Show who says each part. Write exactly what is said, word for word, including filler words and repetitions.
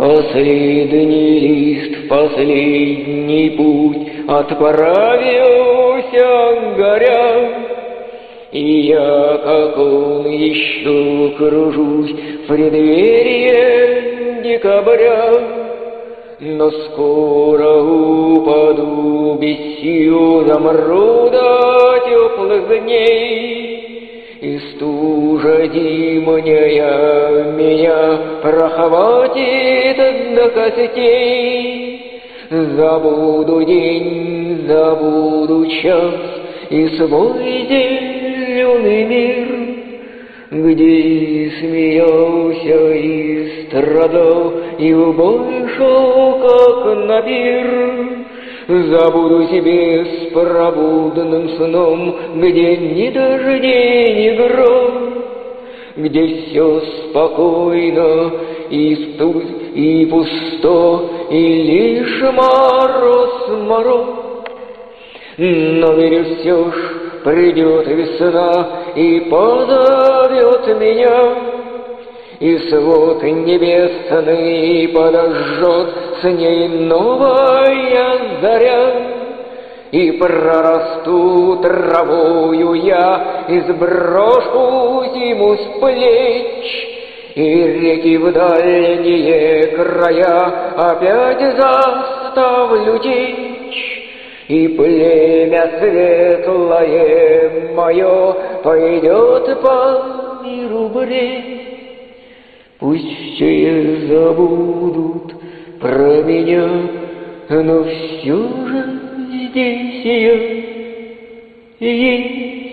Speaker 1: последний лист в последний путь отправился горя, и я, как он, еще кружусь в преддверии декабря. Но скоро упаду без сил, замру до теплых дней, и стужа зимняя меня прохватит до костей. Забуду день, забуду час и свой зеленый мир, где смеялся и страдал, и в бой шел, как на пир. Забуду себе с пробудным сном, где ни дождей, ни гром, где все спокойно и студ, и пусто, и лишь мороз, мороз. Но верю, все ж придет весна и позовет меня, и свод небесный подожжет с ней новая заря, и прорасту травою я, и сброшу зиму с плеч, и реки в дальние края опять заставлю течь. И племя светлое мое пойдет по миру брей. Пусть все забудут про меня, но все же здесь я есть.